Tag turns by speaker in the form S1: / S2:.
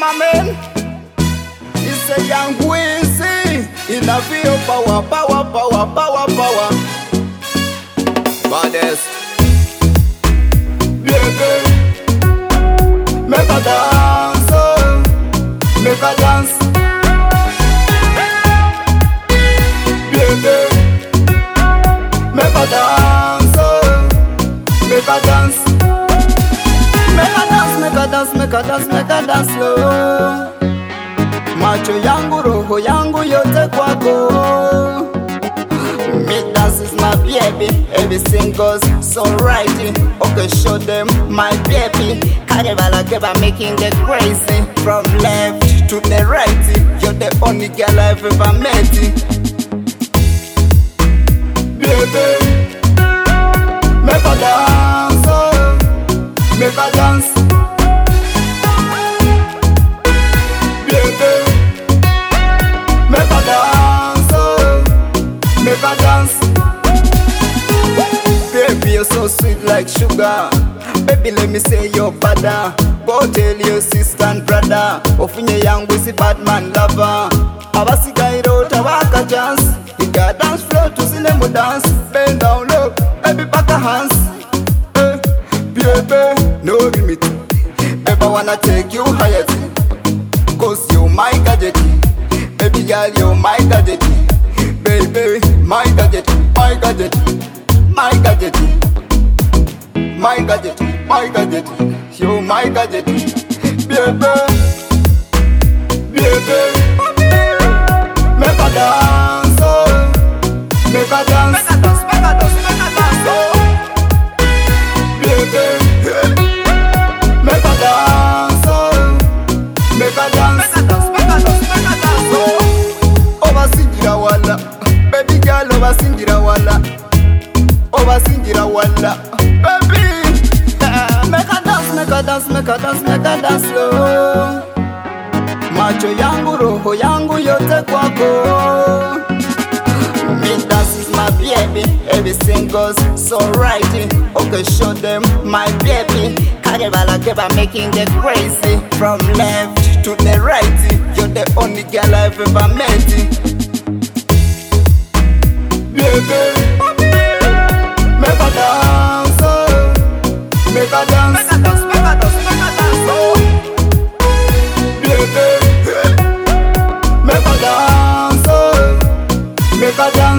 S1: my man. It's a young Weezy. In a feel power, power, power, power, power. Baddest. Baby, make a dance, oh. Make a dance. Baby, make a dance, oh. Make a dance. Make a dance, make a dance, make a dance, make a dance slow. Macho yangu, roho yangu yote kwako. Me dance is my baby, everything goes so right. Okay, show them my baby. Carnival Keba making it crazy. From left to the right, you're the only girl I've ever met. Baby, make a dance, oh. Make a dance. Baby, make a dance, oh. Make a dance. Baby, you're so sweet like sugar. Baby, let me say you're better. Go tell your sister and brother. Ofunye yangu si bad man lover. Abasika iro tawaka chance. You got dance floor to cinema dance. Bend down low, baby back a hands. Baby, no limit. Baby, I wanna take you higher. Cause you my gadget. Baby girl, you my gadget. Baby, my gadget, my gadget, my gadget, my gadget, my gadget, you my gadget. Baby, baby, make a dance, oh. Make a dance, make a dance, make a dance, make a dance, oh. Baby, make a dance, oh. Make a dance, make a dance, make a dance, make a dance, oh. Obasingira wala, baby girl, obasingira wala, obasingira wala, baby. Make a dance, make a dance, make a dance, make a dance slow. Macho yangu, roho yangu yote kwako. Me dance is my baby, everything goes so right. Okay, show them my baby. Carnival Keba making it crazy. From left to the right, you're the only girl I've ever met. Baby, make a dance, oh. Make a dance, make a dance, make a dance, make a dance, oh. Baby, make a dance, oh. Make a dance.